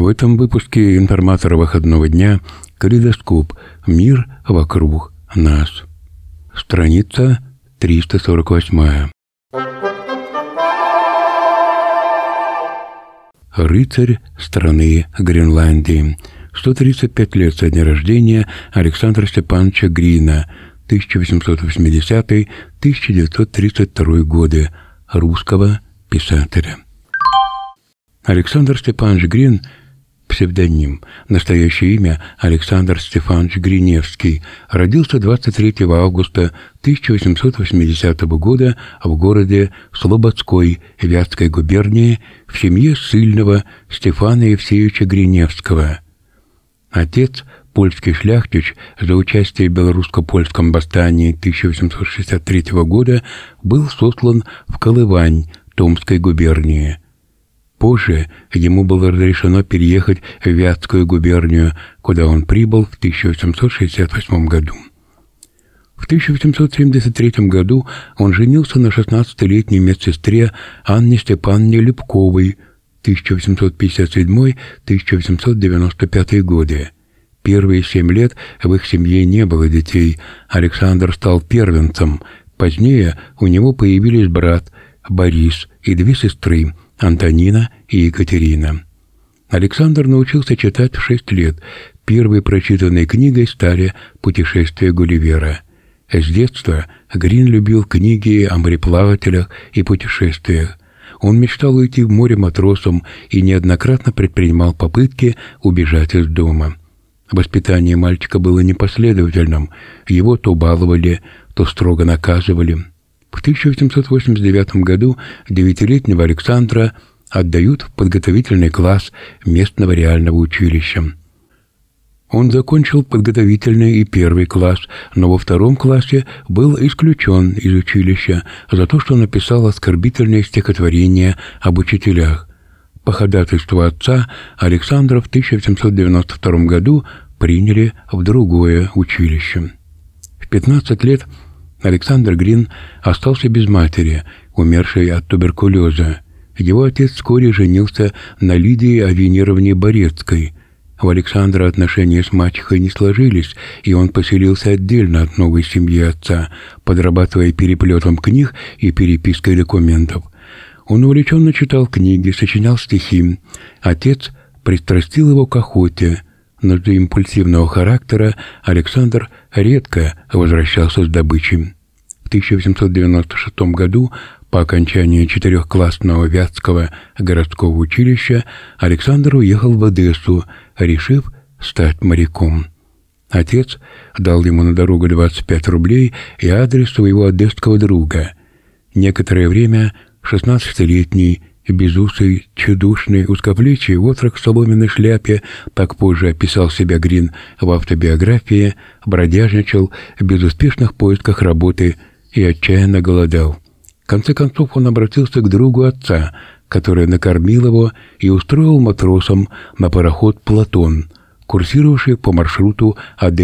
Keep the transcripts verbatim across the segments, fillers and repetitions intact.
В этом выпуске информатора выходного дня «Калейдоскоп. Мир вокруг нас». Страница триста сорок восемь. Рыцарь страны Гренландии. сто тридцать пять лет со дня рождения Александра Степановича Грина, тысяча восемьсот восьмидесятый — тысяча девятьсот тридцать второй годы, русского писателя. Александр Степанович Грин — псевдоним. Настоящее имя Александр Стефанович Гриневский. Родился двадцать третьего августа тысяча восемьсот восьмидесятого года в городе Слободской Вятской губернии в семье ссыльного Стефана Евсеевича Гриневского. Отец, польский шляхтич, за участие в белорусско-польском восстании тысяча восемьсот шестьдесят третьего года был сослан в Колывань Томской губернии. Позже ему было разрешено переехать в Вятскую губернию, куда он прибыл в тысяча восемьсот шестьдесят восьмом году. В тысяча восемьсот семьдесят третьем году он женился на шестнадцатилетней медсестре Анне Степановне Лепковой, тысяча восемьсот пятьдесят седьмой — тысяча восемьсот девяносто пятый годы. Первые семь лет в их семье не было детей. Александр стал первенцем. Позднее у него появились брат Борис и две сестры Антонина и Екатерина. Александр научился читать в шесть лет. Первой прочитанной книгой стали «Путешествия Гулливера». С детства Грин любил книги о мореплавателях и путешествиях. Он мечтал уйти в море матросом и неоднократно предпринимал попытки убежать из дома. Воспитание мальчика было непоследовательным. Его то баловали, то строго наказывали. В тысяча восемьсот восемьдесят девятом году девятилетнего Александра отдают в подготовительный класс местного реального училища. Он закончил подготовительный и первый класс, но во втором классе был исключен из училища за то, что написал оскорбительное стихотворение об учителях. По ходатайству отца Александра в тысяча восемьсот девяносто втором году приняли в другое училище. В пятнадцать лет Александр Грин остался без матери, умершей от туберкулеза. Его отец вскоре женился на Лидии Авенировне Борецкой. У Александра отношения с мачехой не сложились, и он поселился отдельно от новой семьи отца, подрабатывая переплетом книг и перепиской документов. Он увлеченно читал книги, сочинял стихи. Отец пристрастил его к охоте, но из-за импульсивного характера Александр редко возвращался с добычей. В тысяча восемьсот девяносто шестом году, по окончании четырехклассного Вятского городского училища, Александр уехал в Одессу, решив стать моряком. Отец дал ему на дорогу двадцать пять рублей и адрес своего одесского друга. Некоторое время шестнадцатилетний, безусый, тщедушный, узкоплечий отрок в соломенной шляпе, так позже описал себя Грин в автобиографии, бродяжничал в безуспешных поисках работы и отчаянно голодал. В конце концов он обратился к другу отца, который накормил его и устроил матросом на пароход «Платон», курсировавший по маршруту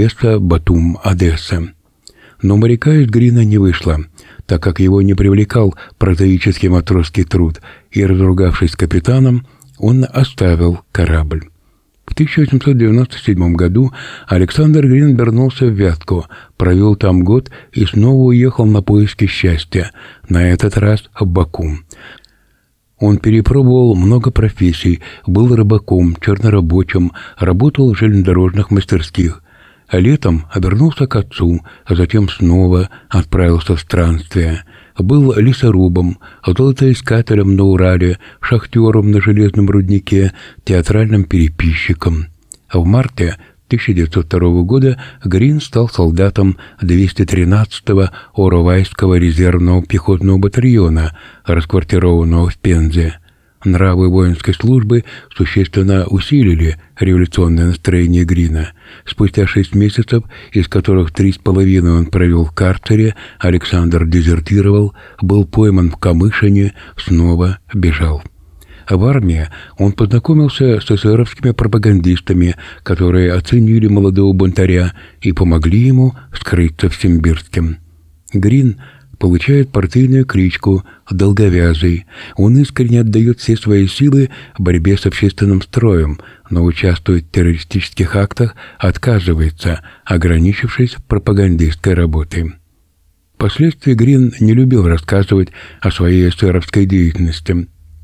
Одесса-Батум-Одесса. Но моряка из Грина не вышло, так как его не привлекал прозаический матросский труд, и, разругавшись с капитаном, он оставил корабль. В тысяча восемьсот девяносто седьмом году Александр Грин вернулся в Вятку, провел там год и снова уехал на поиски счастья, на этот раз в Баку. Он перепробовал много профессий, был рыбаком, чернорабочим, работал в железнодорожных мастерских. А летом обернулся к отцу, а затем снова отправился в странствие. Был лесорубом, золотоискателем на Урале, шахтером на железном руднике, театральным переписчиком. В марте тысяча девятьсот второго года Грин стал солдатом двести тринадцатого Оровайского резервного пехотного батальона, расквартированного в Пензе. Нравы воинской службы существенно усилили революционное настроение Грина. Спустя шесть месяцев, из которых три с половиной он провел в карцере, Александр дезертировал, был пойман в Камышине, снова бежал. В армии он познакомился с эсеровскими пропагандистами, которые оценили молодого бунтаря и помогли ему скрыться в Симбирске. Грин получает партийную кличку «Долговязый». Он искренне отдает все свои силы борьбе с общественным строем, но участвовать в террористических актах отказывается, ограничившись пропагандистской работой. Впоследствии Грин не любил рассказывать о своей эсеровской деятельности.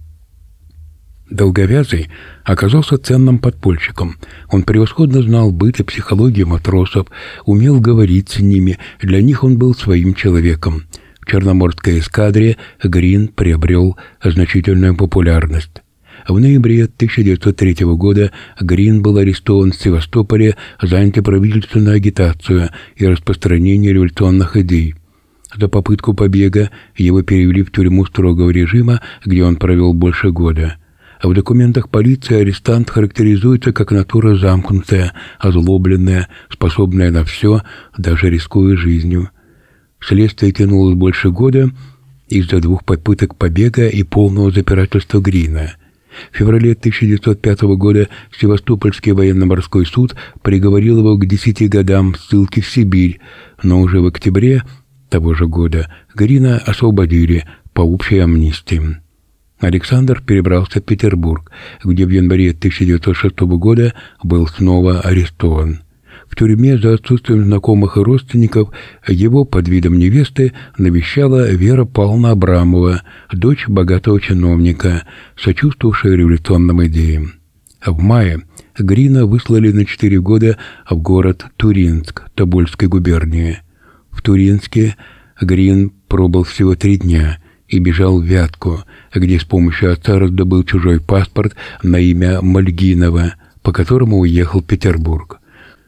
Долговязый оказался ценным подпольщиком. Он превосходно знал быт и психологию матросов, умел говорить с ними, для них он был своим человеком. В Черноморской эскадре Грин приобрел значительную популярность. В ноябре тысяча девятьсот третьего года Грин был арестован в Севастополе за антиправительственную агитацию и распространение революционных идей. За попытку побега его перевели в тюрьму строгого режима, где он провел больше года. В документах полиции арестант характеризуется как натура замкнутая, озлобленная, способная на все, даже рискуя жизнью. Следствие тянулось больше года из-за двух попыток побега и полного запирательства Грина. В феврале тысяча девятьсот пятого года Севастопольский военно-морской суд приговорил его к десяти годам ссылки в Сибирь, но уже в октябре того же года Грина освободили по общей амнистии. Александр перебрался в Петербург, где в январе тысяча девятьсот шестого года был снова арестован. В тюрьме за отсутствием знакомых и родственников его под видом невесты навещала Вера Павловна Абрамова, дочь богатого чиновника, сочувствовавшая революционным идеям. В мае Грина выслали на четыре года в город Туринск Тобольской губернии. В Туринске Грин пробыл всего три дня и бежал в Вятку, где с помощью отца раздобыл чужой паспорт на имя Мальгинова, по которому уехал в Петербург.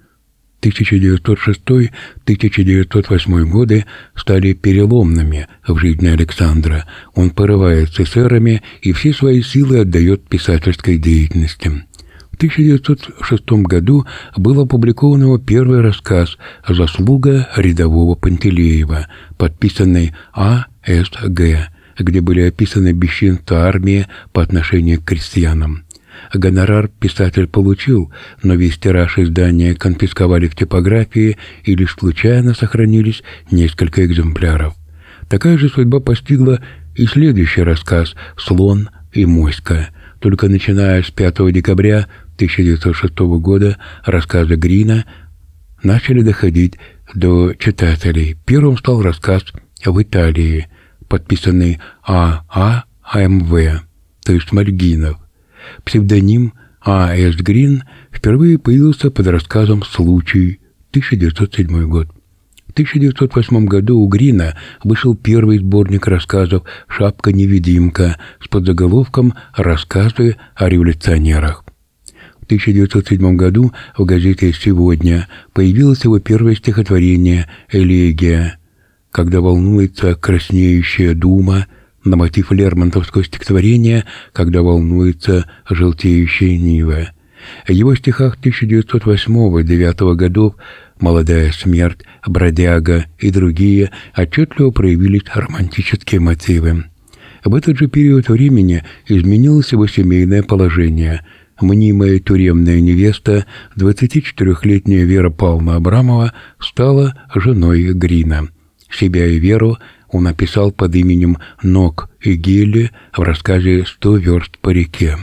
тысяча девятьсот шестой — тысяча девятьсот восьмой годы стали переломными в жизни Александра. Он порывает с эсерами и все свои силы отдает писательской деятельности. В тысяча девятьсот шестом году был опубликован его первый рассказ «Заслуга рядового Пантелеева», подписанный А С Г, где были описаны бесчинства армии по отношению к крестьянам. Гонорар писатель получил, но весь тираж издания конфисковали в типографии, и лишь случайно сохранились несколько экземпляров. Такая же судьба постигла и следующий рассказ «Слон и моська». Только начиная с пятого декабря тысяча девятьсот шестого года рассказы Грина начали доходить до читателей. Первым стал рассказ «В Италии», подписанный А А М В, то есть Мальгинов. Псевдоним А С Грин впервые появился под рассказом «Случай», тысяча девятьсот седьмой год. В тысяча девятьсот восьмом году у Грина вышел первый сборник рассказов «Шапка-невидимка» с подзаголовком «Рассказы о революционерах». В тысяча девятьсот седьмом году в газете «Сегодня» появилось его первое стихотворение «Элегия», когда волнуется краснеющая дума, на мотив лермонтовского стихотворения «Когда волнуется желтеющая нива». В его стихах тысяча девятьсот восьмого — девятого годов «Молодая смерть», «Бродяга» и другие отчетливо проявились романтические мотивы. В этот же период времени изменилось его семейное положение. Мнимая тюремная невеста, двадцатичетырехлетняя Вера Павловна Абрамова, стала женой Грина. Себя и Веру он описал под именем Нок и Гелли в рассказе «Сто верст по реке».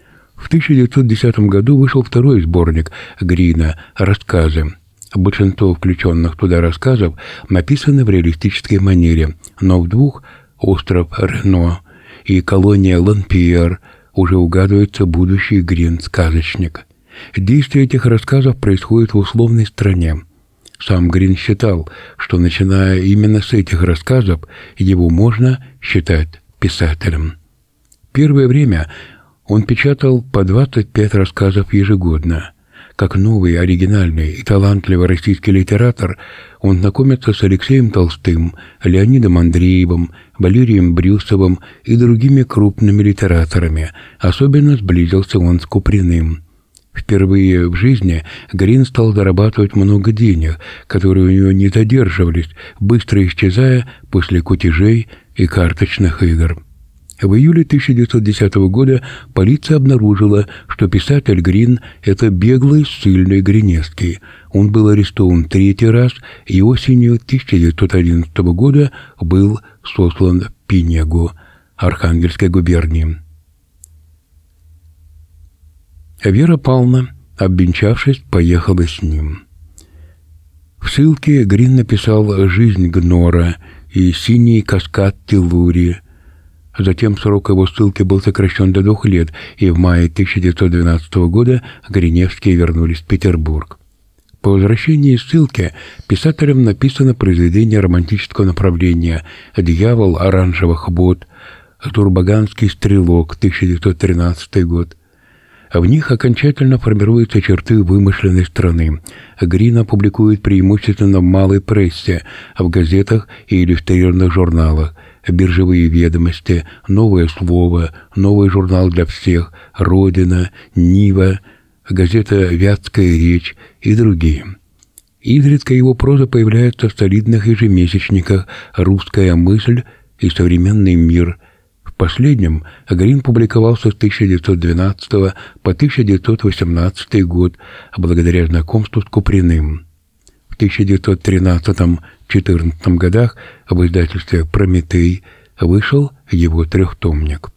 В тысяча девятьсот десятом году вышел второй сборник Грина «Рассказы». Большинство включенных туда рассказов написаны в реалистической манере, но в двух «Остров Рено» и «Колония Ланпьер» уже угадывается будущий Грин-сказочник. Действие этих рассказов происходит в условной стране. Сам Грин считал, что, начиная именно с этих рассказов, его можно считать писателем. Первое время он печатал по двадцать пять рассказов ежегодно. Как новый, оригинальный и талантливый российский литератор, он знакомится с Алексеем Толстым, Леонидом Андреевым, Валерием Брюсовым и другими крупными литераторами. Особенно сблизился он с Куприным. Впервые в жизни Грин стал зарабатывать много денег, которые у него не задерживались, быстро исчезая после кутежей и карточных игр. В июле тысяча девятьсот десятого года полиция обнаружила, что писатель Грин – это беглый, ссыльный Гриневский. Он был арестован третий раз и осенью тысяча девятьсот одиннадцатого года был сослан в Пинегу Архангельской губернии. Вера Павловна, обвенчавшись, поехала с ним. В ссылке Грин написал «Жизнь Гнора» и «Синий каскад Телури». Затем срок его ссылки был сокращен до двух лет, и в мае тысяча девятьсот двенадцатого года Гриневские вернулись в Петербург. По возвращении из ссылки писателем написано произведение романтического направления «Дьявол оранжевых вод», «Турбаганский стрелок» тысяча девятьсот тринадцатый год. В них окончательно формируются черты вымышленной страны. Грин публикует преимущественно в малой прессе, в газетах и иллюстрированных журналах. «Биржевые ведомости», «Новое слово», «Новый журнал для всех», «Родина», «Нива», газета «Вятская речь» и другие. Изредка его проза появляется в солидных ежемесячниках «Русская мысль» и «Современный мир». В последнем Грин публиковался с тысяча девятьсот двенадцатого по тысяча девятьсот восемнадцатый год благодаря знакомству с Куприным. В тысяча девятьсот тринадцатом-четырнадцатом годах в издательстве «Прометей» вышел его трехтомник.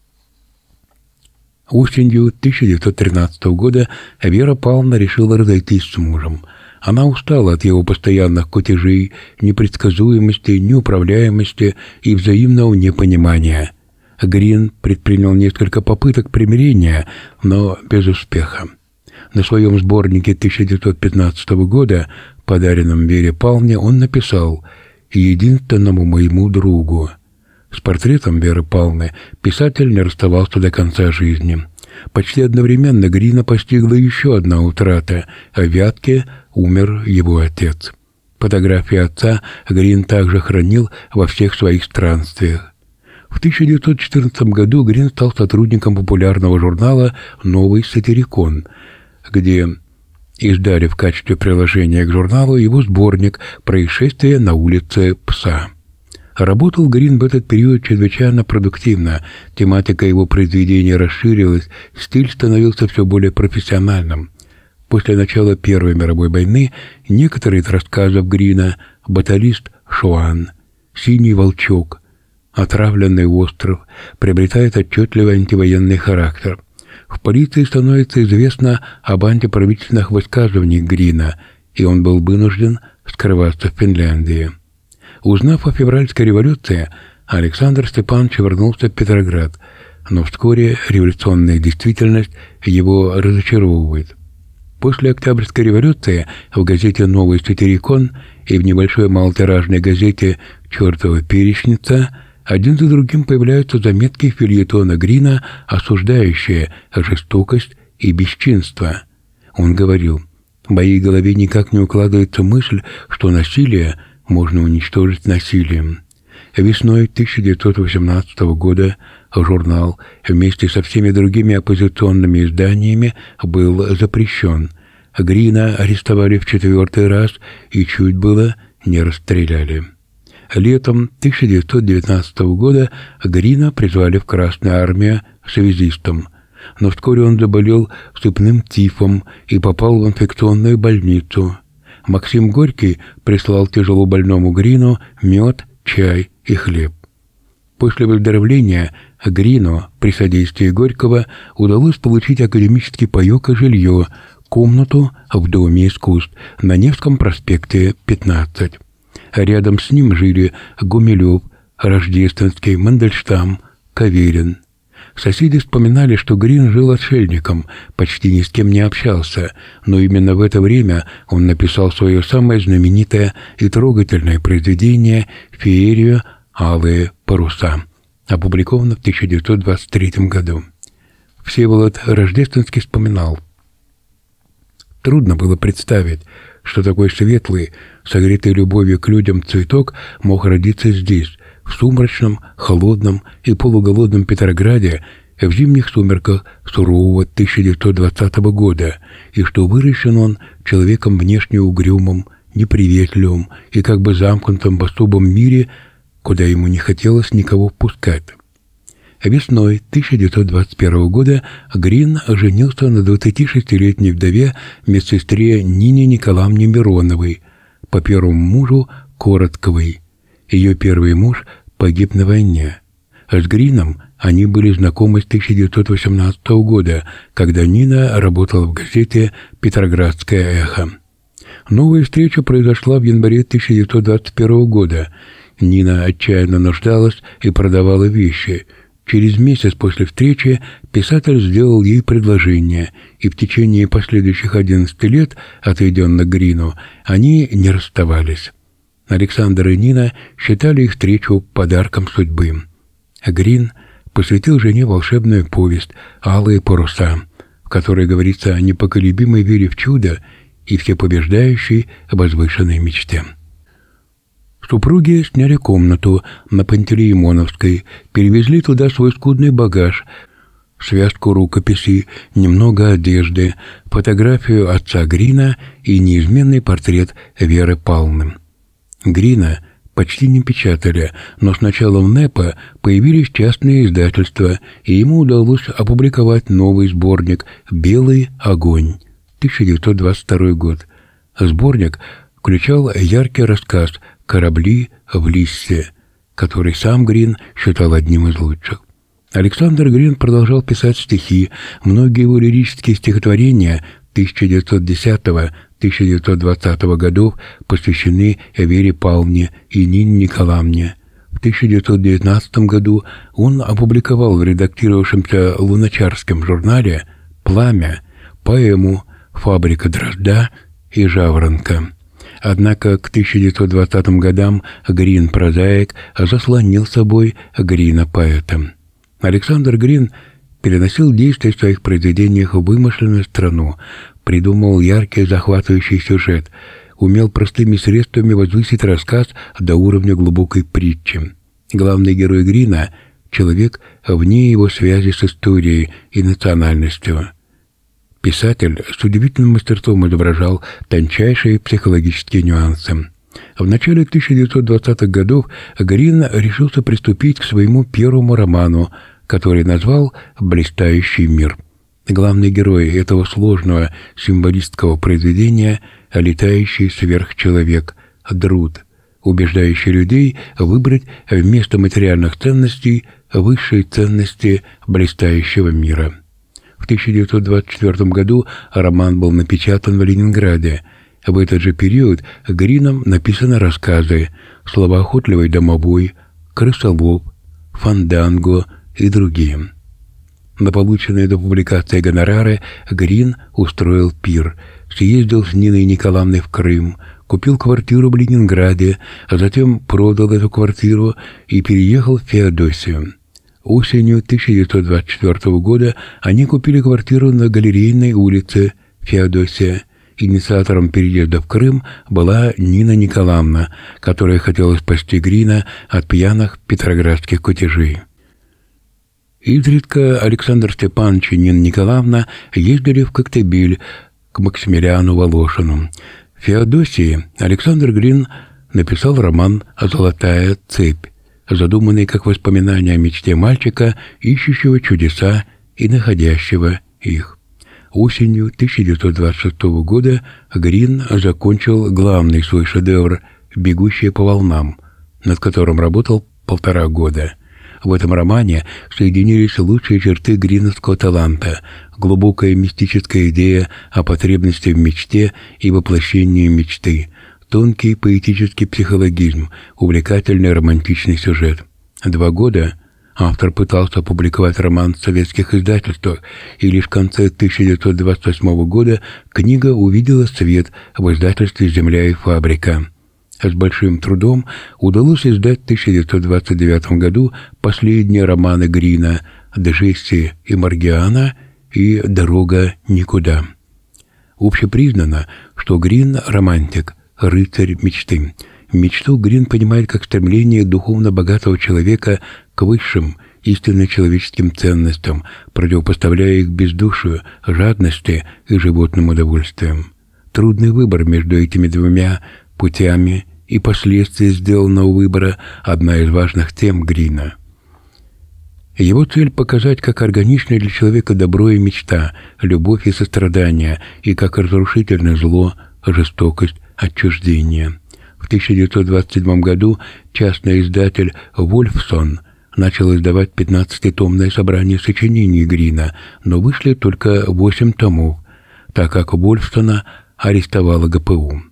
Осенью тысяча девятьсот тринадцатого года Вера Павловна решила разойтись с мужем. Она устала от его постоянных кутежей, непредсказуемости, неуправляемости и взаимного непонимания. Грин предпринял несколько попыток примирения, но без успеха. На своем сборнике тысяча девятьсот пятнадцатого года, подаренном Вере Павловне, он написал «Единственному моему другу». С портретом Веры Павловны писатель не расставался до конца жизни. Почти одновременно Грина постигла еще одна утрата. В Вятке умер его отец. Фотографии отца Грин также хранил во всех своих странствиях. В тысяча девятьсот четырнадцатом году Грин стал сотрудником популярного журнала «Новый сатирикон», где издали в качестве приложения к журналу его сборник «Происшествия на улице Пса». Работал Грин в этот период чрезвычайно продуктивно, тематика его произведений расширилась, стиль становился все более профессиональным. После начала Первой мировой войны некоторые из рассказов Грина «Баталист Шуан», «Синий волчок», «Отравленный остров» приобретают отчетливый антивоенный характер. В полиции становится известно об антиправительственных высказываниях Грина, и он был вынужден скрываться в Финляндии. Узнав о февральской революции, Александр Степанович вернулся в Петроград, но вскоре революционная действительность его разочаровывает. После Октябрьской революции в газете «Новый сатирикон» и в небольшой малотиражной газете «Чертова перечница» один за другим появляются заметки фельетона Грина, осуждающие жестокость и бесчинство. Он говорил: «В моей голове никак не укладывается мысль, что насилие можно уничтожить насилием». Весной тысяча девятьсот восемнадцатого года журнал вместе со всеми другими оппозиционными изданиями был запрещен. Грина арестовали в четвертый раз и чуть было не расстреляли. Летом тысяча девятьсот девятнадцатого года Грина призвали в Красную армию связистом, но вскоре он заболел сыпным тифом и попал в инфекционную больницу. Максим Горький прислал тяжело больному Грину мед, чай и хлеб. После выздоровления Грину при содействии Горького удалось получить академический паёк и жилье, комнату в Доме искусств на Невском проспекте пятнадцать. Рядом с ним жили Гумилев, Рождественский, Мандельштам, Каверин. Соседи вспоминали, что Грин жил отшельником, почти ни с кем не общался, но именно в это время он написал свое самое знаменитое и трогательное произведение «Феерию. Алые паруса», опубликовано в тысяча девятьсот двадцать третьем году. Всеволод Рождественский вспоминал: «Трудно было представить, что такой светлый, согретый любовью к людям цветок мог родиться здесь, в сумрачном, холодном и полуголодном Петрограде в зимних сумерках сурового тысяча девятьсот двадцатого года, и что выращен он человеком внешне угрюмым, неприветливым и как бы замкнутым в особом мире, куда ему не хотелось никого впускать». Весной тысяча девятьсот двадцать первого года Грин женился на двадцатишестилетней вдове медсестре Нине Николаевне Мироновой, по первому мужу Коротковой. Ее первый муж погиб на войне. С Грином они были знакомы с тысяча девятьсот восемнадцатого года, когда Нина работала в газете «Петроградское эхо». Новая встреча произошла в январе тысяча девятьсот двадцать первого года. Нина отчаянно нуждалась и продавала вещи. Через месяц после встречи писатель сделал ей предложение, и в течение последующих одиннадцати лет, отведенных Грину, они не расставались. Александр и Нина считали их встречу подарком судьбы. Грин посвятил жене волшебную повесть «Алые паруса», в которой говорится о непоколебимой вере в чудо и всепобеждающей возвышенной мечте. Супруги сняли комнату на Пантелеимоновской, перевезли туда свой скудный багаж, связку рукописей, немного одежды, фотографию отца Грина и неизменный портрет Веры Павловны. Грина почти не печатали, но с началом НЭПа появились частные издательства, и ему удалось опубликовать новый сборник «Белый огонь» тысяча девятьсот двадцать второй год. Сборник включал яркий рассказ «Корабли в Лиссе», который сам Грин считал одним из лучших. Александр Грин продолжал писать стихи. Многие его лирические стихотворения тысяча девятьсот десятого — тысяча девятьсот двадцатого годов посвящены Вере Павловне и Нине Николаевне. В тысяча девятьсот девятнадцатом году он опубликовал в редактировавшемся Луначарском журнале «Пламя» поэму «Фабрика дрожда и жаворонка». Однако к тысяча девятьсот двадцатым годам Грин-прозаик заслонил собой Грина-поэта. Александр Грин переносил действия в своих произведениях в вымышленную страну, придумал яркий захватывающий сюжет, умел простыми средствами возвысить рассказ до уровня глубокой притчи. Главный герой Грина — человек вне его связи с историей и национальностью. Писатель с удивительным мастерством изображал тончайшие психологические нюансы. В начале тысяча девятьсот двадцатых годов Грин решился приступить к своему первому роману, который назвал «Блистающий мир». Главный герой этого сложного символистского произведения — летающий сверхчеловек Друд, убеждающий людей выбрать вместо материальных ценностей высшие ценности блистающего мира. В тысяча девятьсот двадцать четвёртом году роман был напечатан в Ленинграде. В этот же период Грином написаны рассказы «Словоохотливый домовой», «Крысолов», «Фанданго» и другие. На полученные до публикации гонорары Грин устроил пир, съездил с Ниной Николаевной в Крым, купил квартиру в Ленинграде, а затем продал эту квартиру и переехал в Феодосию. Осенью тысяча девятьсот двадцать четвёртого года они купили квартиру на Галерейной улице, Феодосия. Инициатором переезда в Крым была Нина Николаевна, которая хотела спасти Грина от пьяных петроградских кутежей. Изредка Александр Степанович и Нина Николаевна ездили в Коктебель к Максимилиану Волошину. В Феодосии Александр Грин написал роман «Золотая цепь», задуманный как воспоминание о мечте мальчика, ищущего чудеса и находящего их. Осенью тысяча девятьсот двадцать шестого года Грин закончил главный свой шедевр «Бегущие по волнам», над которым работал полтора года. В этом романе соединились лучшие черты гриновского таланта, глубокая мистическая идея о потребности в мечте и воплощении мечты, тонкий поэтический психологизм, увлекательный романтичный сюжет. Два года автор пытался опубликовать роман в советских издательствах, и лишь в конце тысяча девятьсот двадцать восьмого года книга увидела свет в издательстве «Земля и фабрика». С большим трудом удалось издать в тысяча девятьсот двадцать девятом году последние романы Грина «Джесси и Маргиана» и «Дорога никуда». Общепризнано, что Грин — романтик, рыцарь мечты. Мечту Грин понимает как стремление духовно богатого человека к высшим, истинно человеческим ценностям, противопоставляя их бездушию, жадности и животным удовольствиям. Трудный выбор между этими двумя путями и последствия сделанного выбора — одна из важных тем Грина. Его цель — показать, как органичны для человека добро и мечта, любовь и сострадание, и как разрушительно зло, жестокость, отчуждение. В тысяча девятьсот двадцать седьмом году частный издатель Вольфсон начал издавать пятнадцатитомное собрание сочинений Грина, но вышли только восемь томов, так как Вольфсона арестовала гэ пэ у.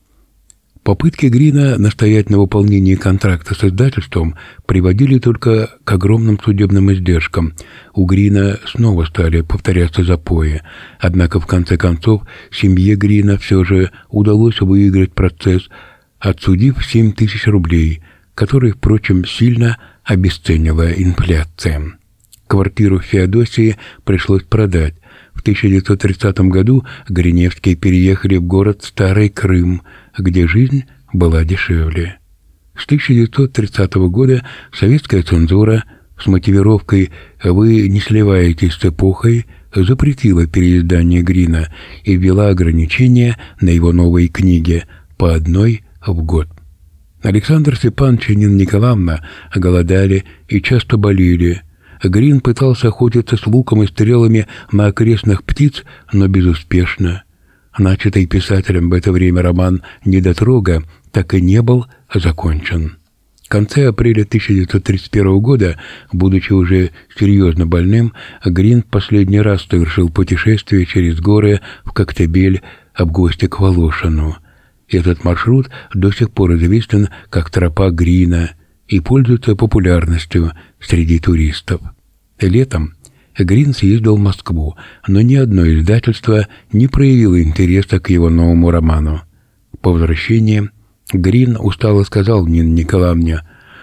Попытки Грина настоять на выполнении контракта с издательством приводили только к огромным судебным издержкам. У Грина снова стали повторяться запои. Однако, в конце концов, семье Грина все же удалось выиграть процесс, отсудив семь тысяч рублей, которые, впрочем, сильно обесценила инфляция. Квартиру в Феодосии пришлось продать. В тысяча девятьсот тридцатом году Гриневские переехали в город Старый Крым, где жизнь была дешевле. С тысяча девятьсот тридцатого года советская цензура с мотивировкой «Вы не сливаетесь с эпохой» запретила переиздание Грина и ввела ограничения на его новые книги по одной в год. Александр Степанович и Нина Николаевна голодали и часто болели. Грин пытался охотиться с луком и стрелами на окрестных птиц, но безуспешно. Начатый писателем в это время роман «Недотрога» так и не был закончен. В конце апреля тысяча девятьсот тридцать первого года, будучи уже серьезно больным, Грин в последний раз совершил путешествие через горы в Коктебель в гости к Волошину. Этот маршрут до сих пор известен как «Тропа Грина» и пользуется популярностью среди туристов. Летом Грин съездил в Москву, но ни одно издательство не проявило интереса к его новому роману. По возвращении Грин устало сказал Нине Николаевне: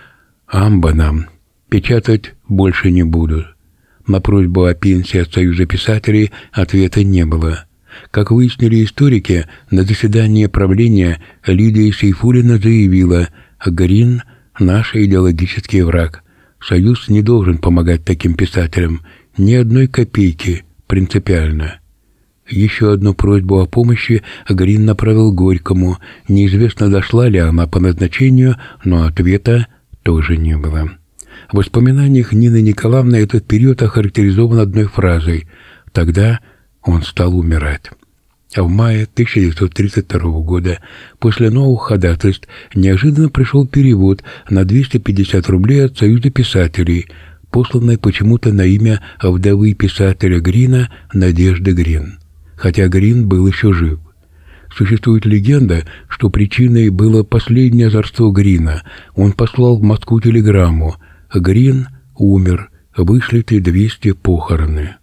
«Амба нам, печатать больше не буду». На просьбу о пенсии от Союза писателей ответа не было. Как выяснили историки, на заседании правления Лидия Сейфуллина заявила: «Грин — наш идеологический враг. Союз не должен помогать таким писателям. Ни одной копейки, принципиально». Еще одну просьбу о помощи Грин направил Горькому. Неизвестно, дошла ли она по назначению, но ответа тоже не было. В воспоминаниях Нины Николаевны этот период охарактеризован одной фразой: «Тогда он стал умирать». А в мае тысяча девятьсот тридцать второго года после новых ходатайств неожиданно пришел перевод на двести пятьдесят рублей от Союза писателей, посланный почему-то на имя вдовы писателя Грина Надежды Грин, хотя Грин был еще жив. Существует легенда, что причиной было последнее озорство Грина. Он послал в Москву телеграмму: «Грин умер, вышлите двести похороны».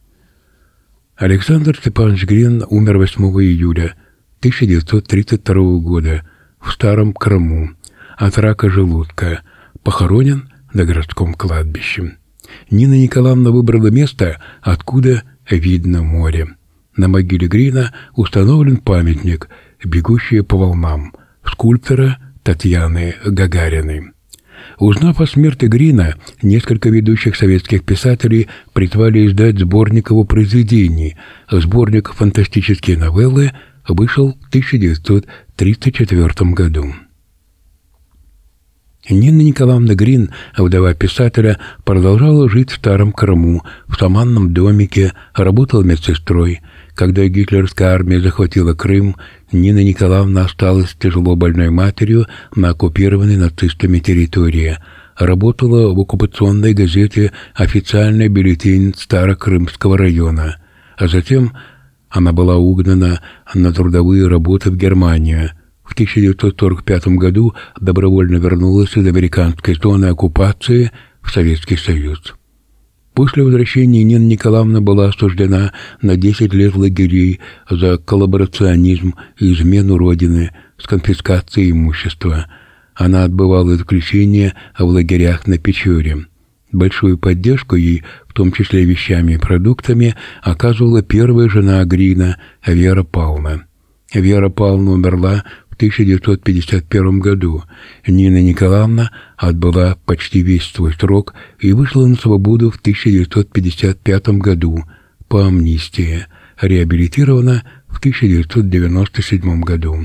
Александр Степанович Грин умер восьмого июля тысяча девятьсот тридцать второго года в Старом Крыму от рака желудка, похоронен на городском кладбище. Нина Николаевна выбрала место, откуда видно море. На могиле Грина установлен памятник «Бегущие по волнам» скульптора Татьяны Гагариной. Узнав о смерти Грина, несколько ведущих советских писателей призвали издать сборник его произведений. Сборник «Фантастические новеллы» вышел в тысяча девятьсот тридцать четвёртом году. Нина Николаевна Грин, вдова писателя, продолжала жить в Старом Крыму, в саманном домике, работала медсестрой. Когда гитлеровская армия захватила Крым, Нина Николаевна осталась тяжело больной матерью на оккупированной нацистами территории. Работала в оккупационной газете «Официальный бюллетень Старокрымского района», а затем она была угнана на трудовые работы в Германию. В тысяча девятьсот сорок пятом году добровольно вернулась из американской зоны оккупации в Советский Союз. После возвращения Нина Николаевна была осуждена на десять лет лагерей за коллаборационизм и измену Родины с конфискацией имущества. Она отбывала заключение в лагерях на Печоре. Большую поддержку ей, в том числе вещами и продуктами, оказывала первая жена Грина, Вера Павловна. Вера Павловна умерла в тысяча девятьсот пятьдесят первом году. Нина Николаевна отбыла почти весь свой срок и вышла на свободу в тысяча девятьсот пятьдесят пятом году по амнистии, реабилитирована в тысяча девятьсот девяносто седьмом году.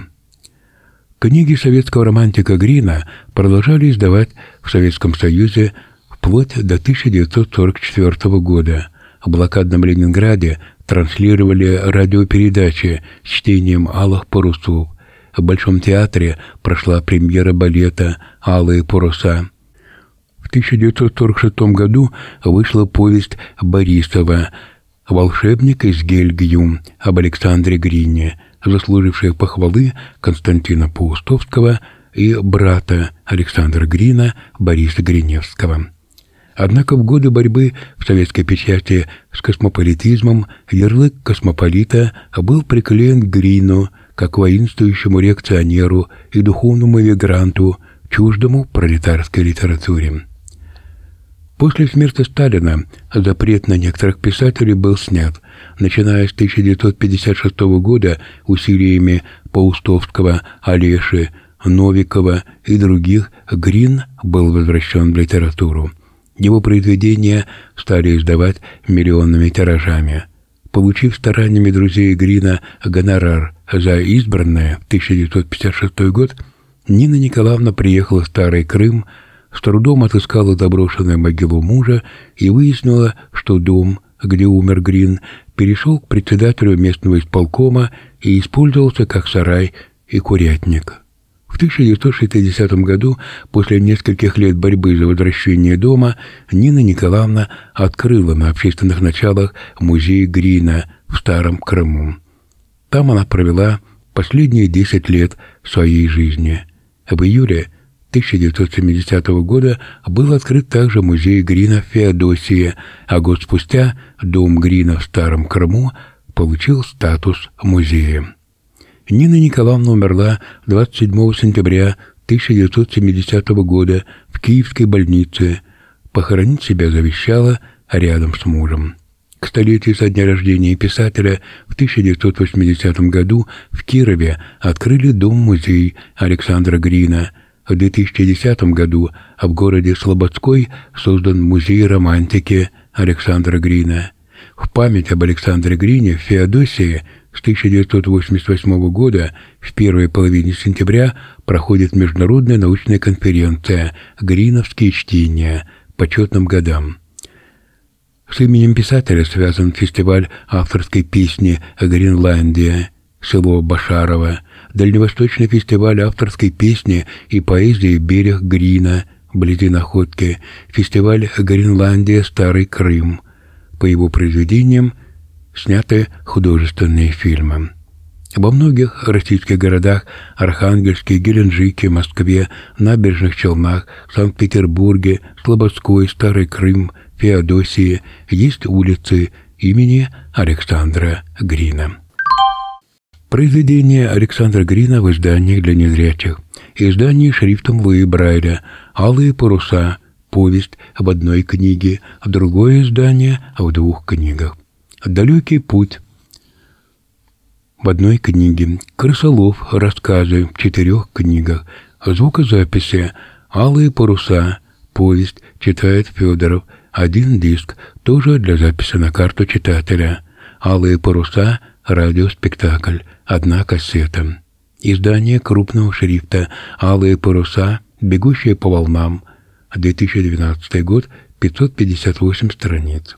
Книги советского романтика Грина продолжали издавать в Советском Союзе в вплоть до тысяча девятьсот сорок четвёртого года. В блокадном Ленинграде транслировали радиопередачи с чтением «Алых парусов». В Большом театре прошла премьера балета «Алые паруса». В тысяча девятьсот сорок шестом году вышла повесть Борисова «Волшебник из Гельгиум» об Александре Грине, заслужившая похвалы Константина Паустовского и брата Александра Грина Бориса Гриневского. Однако в годы борьбы в советской печати с космополитизмом ярлык космополита был приклеен к Грину как воинствующему реакционеру и духовному эмигранту, чуждому пролетарской литературе. После смерти Сталина запрет на некоторых писателей был снят. Начиная с тысяча девятьсот пятьдесят шестого года усилиями Паустовского, Олеши, Новикова и других Грин был возвращен в литературу. Его произведения стали издавать миллионными тиражами. Получив стараниями друзей Грина гонорар за избранное в тысяча девятьсот пятьдесят шестой год, Нина Николаевна приехала в Старый Крым, с трудом отыскала заброшенную могилу мужа и выяснила, что дом, где умер Грин, перешел к председателю местного исполкома и использовался как сарай и курятник. В тысяча девятьсот шестидесятом году, после нескольких лет борьбы за возвращение дома, Нина Николаевна открыла на общественных началах музей Грина в Старом Крыму. Там она провела последние десять лет своей жизни. В июле тысяча девятьсот семидесятого года был открыт также музей Грина в Феодосии, а год спустя дом Грина в Старом Крыму получил статус музея. Нина Николаевна умерла двадцать седьмого сентября тысяча девятьсот семидесятого года в Киевской больнице. Похоронить себя завещала рядом с мужем. К столетию со дня рождения писателя в тысяча девятьсот восьмидесятом году в Кирове открыли дом-музей Александра Грина. В две тысячи десятом году в городе Слободской создан музей романтики Александра Грина. В память об Александре Грине в Феодосии с тысяча девятьсот восемьдесят восьмого года в первой половине сентября проходит международная научная конференция «Гриновские чтения. Почетным годам». С именем писателя связан фестиваль авторской песни «Гренландия», село Башарово, дальневосточный фестиваль авторской песни и поэзии «Берег Грина», вблизи Находки, фестиваль «Гренландия. Старый Крым». По его произведениям сняты художественные фильмы. Во многих российских городах – Архангельске, Геленджике, Москве, Набережных Челнах, Санкт-Петербурге, Слободской, Старый Крым, Феодосии – есть улицы имени Александра Грина. Произведение Александра Грина в изданиях для незрячих. Издание шрифтом Луи Брайля «Алые паруса», повесть в одной книге, другое издание в двух книгах. «Далекий путь» в одной книге, «Крысолов. Рассказы» в четырех книгах, звукозаписи «Алые паруса», повесть читает Федоров, один диск, тоже для записи на карту читателя, «Алые паруса», радиоспектакль, одна кассета. Издание крупного шрифта «Алые паруса. Бегущие по волнам», две тысячи двенадцатый год, пятьсот пятьдесят восемь страниц.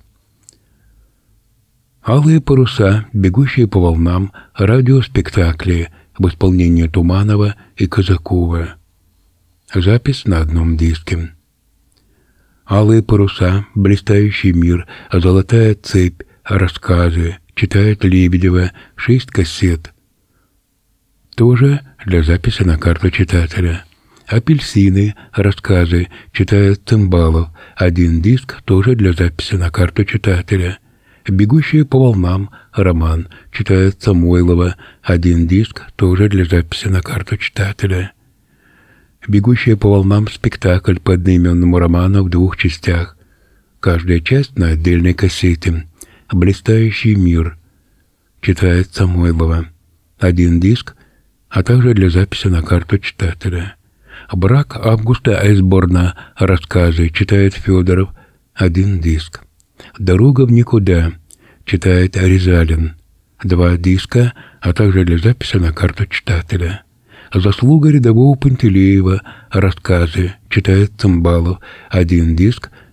«Алые паруса. Бегущие по волнам», радиоспектакли в исполнении Туманова и Казакова. Запись на одном диске. «Алые паруса. Блистающий мир», «Золотая цепь», рассказы, читает Лебедева, шесть кассет. Тоже для записи на карту читателя. «Апельсины», рассказы, читает Цымбалов, один диск, тоже для записи на карту читателя. «Бегущие по волнам», роман, читает Самойлова, один диск, тоже для записи на карту читателя. «Бегущие по волнам» спектакль по одноименному роману в двух частях. Каждая часть на отдельной кассете. «Блистающий мир», читает Самойлова, один диск, а также для записи на карту читателя. «Брак Августа Эсборна», рассказы, читает Федоров, один диск. «Дорога в никуда», читает Резалин, два диска, а также для записи на карту читателя. «Заслуга рядового Пантелеева», рассказы, читает Цымбалов, один диск,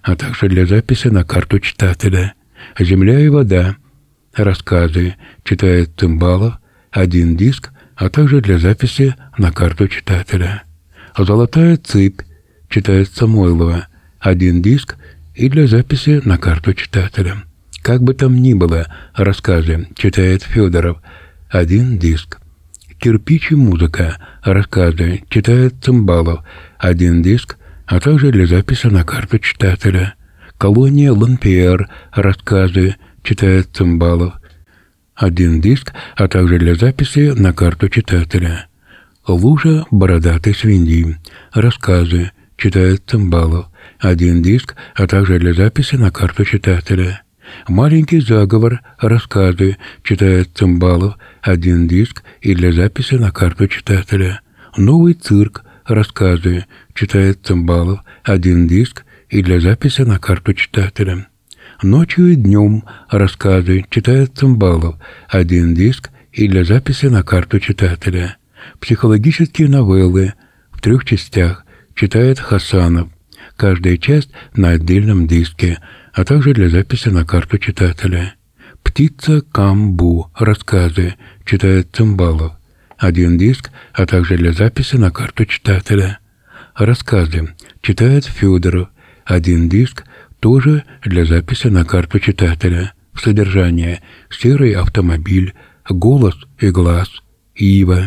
а также для записи на карту читателя. «Земля и вода», рассказы, читает Цымбалов, один диск, а также для записи на карту читателя. «Золотая цепь», читает Самойлова, один диск и для записи на карту читателя. «Как бы там ни было», рассказы, читает Федоров, один диск. «Кирпич и музыка», рассказы, читает Цымбалов, один диск, а также для записи на карту читателя. «Колония Лампиер», рассказы, читает Цымбалов, один диск, а также для записи на карту читателя. «Лужа бородатой свиньи», рассказы, читает Цымбалов, один диск, а также для записи на карту читателя. «Маленький заговор», рассказы, читает Цымбалов, один диск и для записи на карту читателя. «Новый цирк», рассказы, читает Цымбалов, один диск и для записи на карту читателя. «Ночью и днем», рассказы, читает Цымбалов, один диск и для записи на карту читателя. «Психологические новеллы» в трех частях, читает Хасанов, каждая часть на отдельном диске, а также для записи на карту читателя. «Птица Камбу», рассказы, читает Цымбалов, один диск, а также для записи на карту читателя. «Рассказы», читает Федоров, один диск, тоже для записи на карту читателя. В содержание: серый автомобиль, голос и глаз, Ива.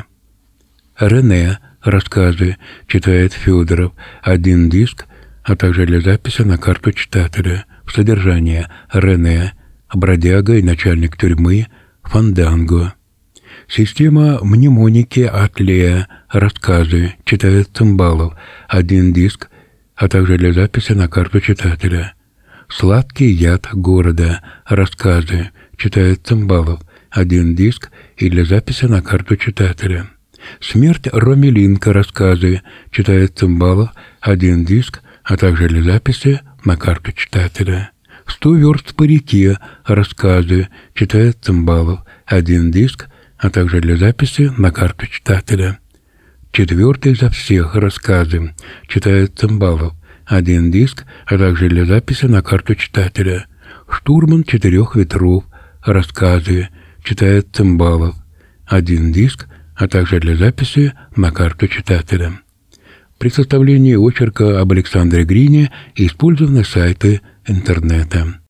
«Рене», рассказы, читает Федоров, один диск, а также для записи на карту читателя. В содержание: Рене, бродяга и начальник тюрьмы, Фанданго. «Система мнемоники Атлея», рассказы, читает Цымбалов, один диск, а также для записи на карту читателя. «Сладкий яд города», рассказы, читает Цымбалов, один диск и для записи на карту читателя. «Смерть Ромелинка», рассказы, читает Цымбалов, один диск, а также для записи на карту читателя. «Сто верст по реке», рассказы, читает Цымбалов, один диск, а также для записи на карту читателя. «Четвертый за всех», рассказы, читает Цымбалов, один диск, а также для записи на карту читателя. «Штурман четырех ветров», рассказы, читает Цымбалов, один диск, а также для записи на карту читателя. При составлении очерка об Александре Грине использованы сайты интернета.